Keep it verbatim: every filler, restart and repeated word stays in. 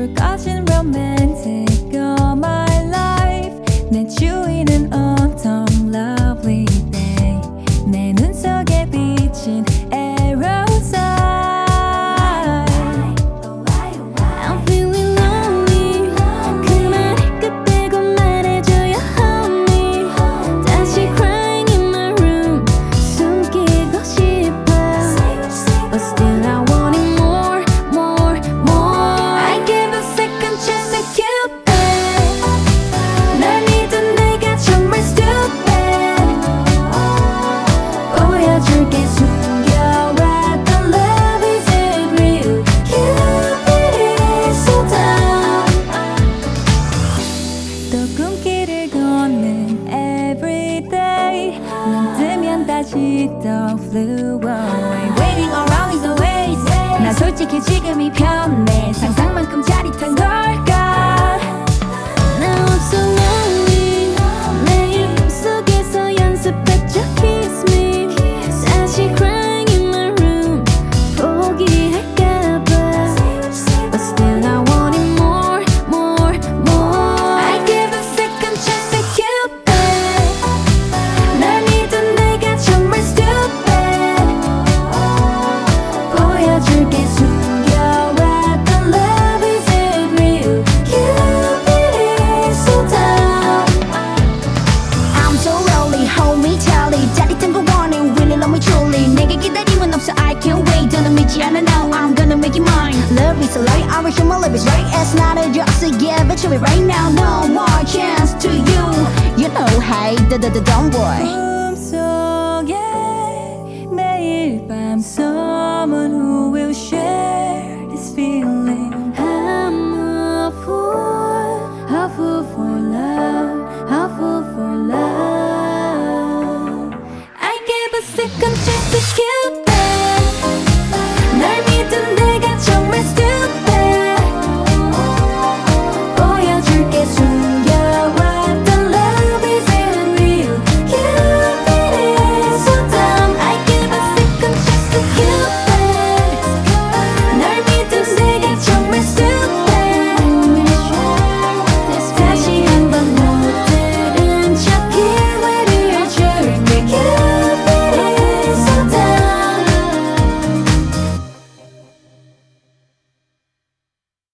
불 꺼진 romantic all my life 내 주위는 autumn lovely day 내 눈 속에 비친 aerosol I'm feeling lonely 그 말을 끝대고 말해줘요 honey 다시 crying in my room 숨기고 싶어 But still I want it more, more, more I give a second chance to Cupid 날 믿은 내가 정말 stupid 보여줄게 숨겨왔던 love is it real Cupid is so down 또 꿈길을 걷는 everyday 눈 뜨면 다시 또 flew away Waiting around is always 나 솔직히 지금이 편해 상상만큼 짜릿한 걸까 Now I'm so lonely 매일 꿈속에서 연습했죠 kiss me 다시 crying in my room 포기할까봐 But still I want it more, more, more I give a second chance to Cupid 날 믿은 내가 정말 stupid 보여줄게 숨겨왔던 love is it real Cupid is so down I'm so lonely, hold me tightly 짜릿한 거 원해, really love me truly 내게 기다림은 없어, I can't wait 더는 믿지 않아 now, I'm gonna make it mine Love is a lie, I wish my love is right It's not a joke, so yeah, bet you it right now No more chance to you You know, hey, da da da don't worry 꿈속에 매일 밤 someone who will share this feeling